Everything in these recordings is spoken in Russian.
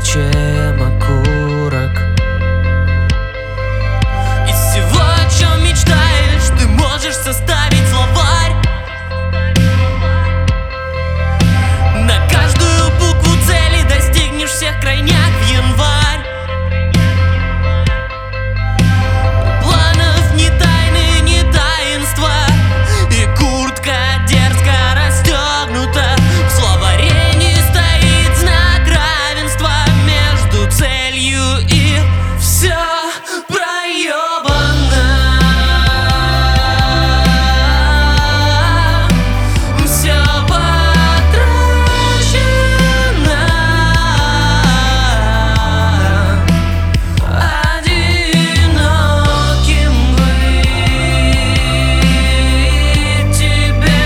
чем окурок. Из всего, о чем мечтаешь, ты можешь составить словарь. На каждую букву цели достигнешь всех крайняк в январь. Планов ни тайны, ни таинства, и куртка дерзко расстегнута. В словаре не стоит знак равенства между целью и все проебано. Все потрачено. Одиноким быть тебе,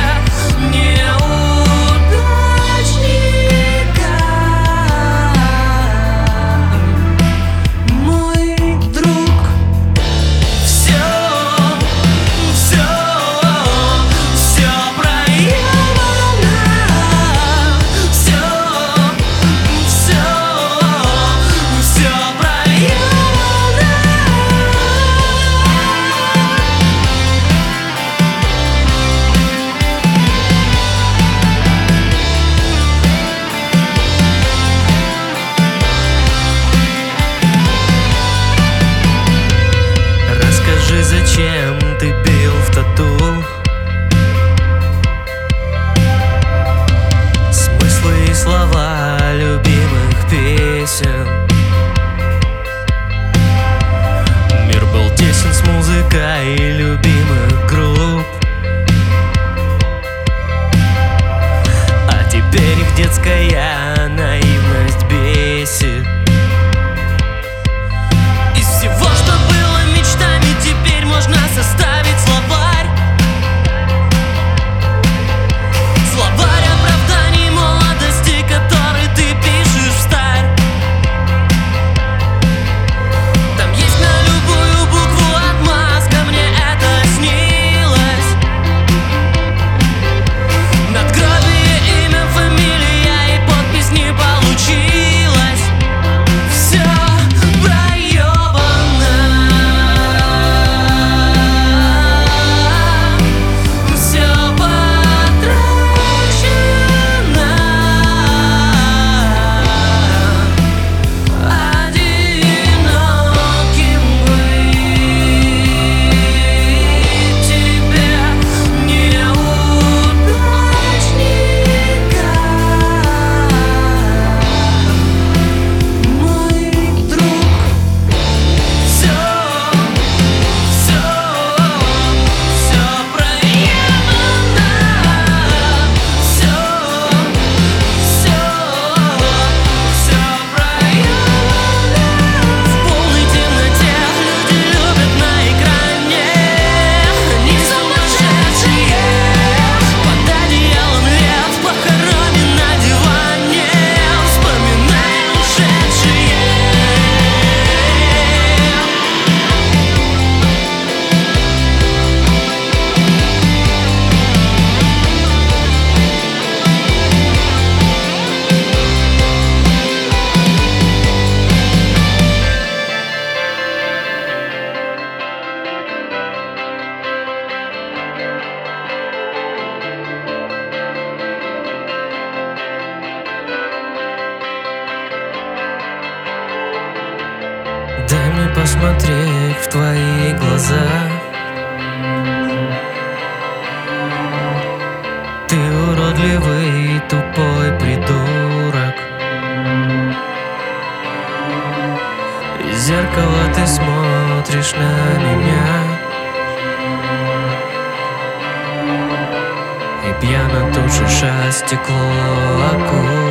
неудачника. Мой друг, все проебано. Все проебано. Расскажи, зачем ты бил в тату? Смыслы и слова любимых песен. Мир был тесен с музыкой любимых групп, а теперь их детская наивность бесит. Из всего, что было мечтами, теперь можно составить словарь. Словарь оправданий молодости, который ты пишешь встарь. Там есть на любую букву отмазка, мне это снилось. Надгробие, имя, фамилия и подпись не получилось. Все проебано. Все потрачено. Одиноким быть тебе, неудачника. Мой друг, все проебано. Все проебано. В полной темноте люди любят на экране. Они сумасшедшие. Под одеялом лет похоронен на диване, вспоминая ушедшие. Дай мне посмотреть в твои глаза. Ты уродливый, тупой придурок. Из зеркала ты смотришь на меня и пьяно тушишь о стекло окурок.